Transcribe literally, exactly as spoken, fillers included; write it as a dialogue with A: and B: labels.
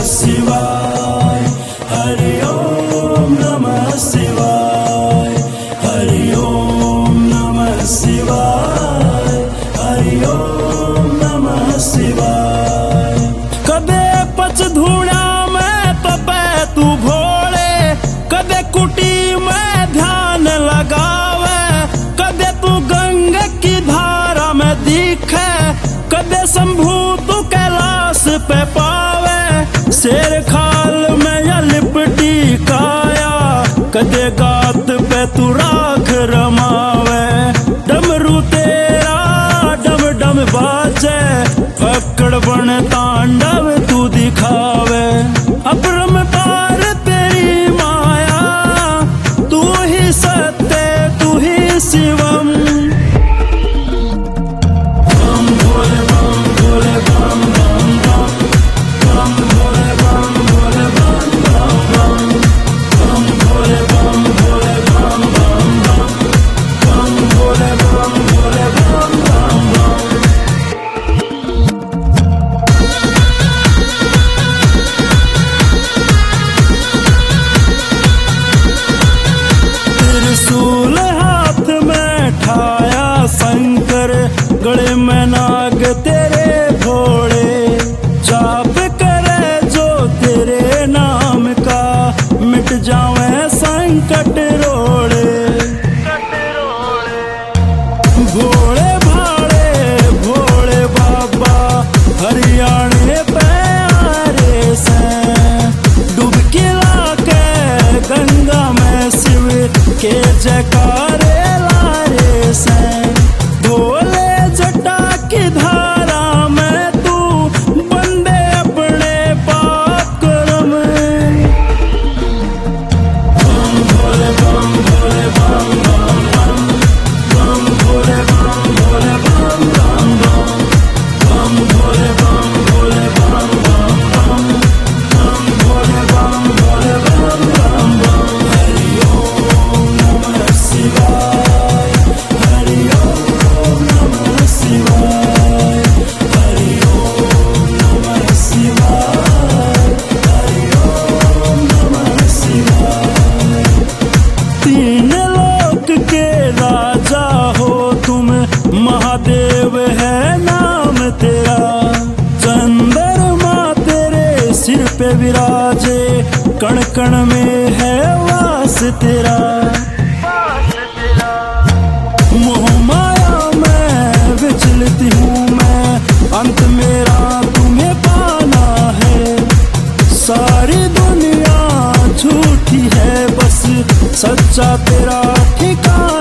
A: शिवाय, हरि ओम नमः शिवाय, हरि ओम नमः शिवाय, हरि ओम नमः शिवाय। कदे पच धूणा में तपे तू भोले, कदे कुटी में ध्यान लगावे, कदे तू गंगा की धारा में दिखे, कदे शंभू तू कैलाश पे पावे। शेर खाल में या लिपटी काया, कदे गात पे तू राख रमावे। डमरू तेरा डम डम बाजे, पकड़ बन तांडव तू दिखावे। अपरंपार तेरी माया, तू ही सत्य तू ही शिवम। बम भोले बम भोले बम बम बम, बम भोले बम भोले बम बम बम, बम भोले बम भोले बम बम बम, बम भोले बम भोले बम बम बम। त्रिशूल हाथ में ठाया शंकर, गले में नाग तेरे भोले। जाप करे जो तेरे नाम का, मिट जावे संकट रोड़े। भोले भाले भोले बाबा, हरियाणे पे आरे से। डुबकी लाके गंगा में शिव के जयकारे लारे से। भोले जटा की धारा में तू बंदे अपने पाप कर्म। बम भोले बम भोले बम बम बम, बम भोले बम भोले बम बम बम, बम भोले बम भोले बम बम बम, बम भोले बम भोले बम बम बम। हरि ओम नमः शिवाय, हरि ओम नमः शिवाय, हरि ओम नमः शिवाय, हरि ओम नमः शिवाय। तीन लोक के राजा हो तुम, महादेव है नाम तेरा। चंद्रमा तेरे सिर पे विराजे, कण कण में है वास तेरा। मोह माया में विचलित हूँ मैं, अंत मेरा तुम्हें पाना है। सारी दुनिया झूठी है बस, सच्चा तेरा ठिकाना।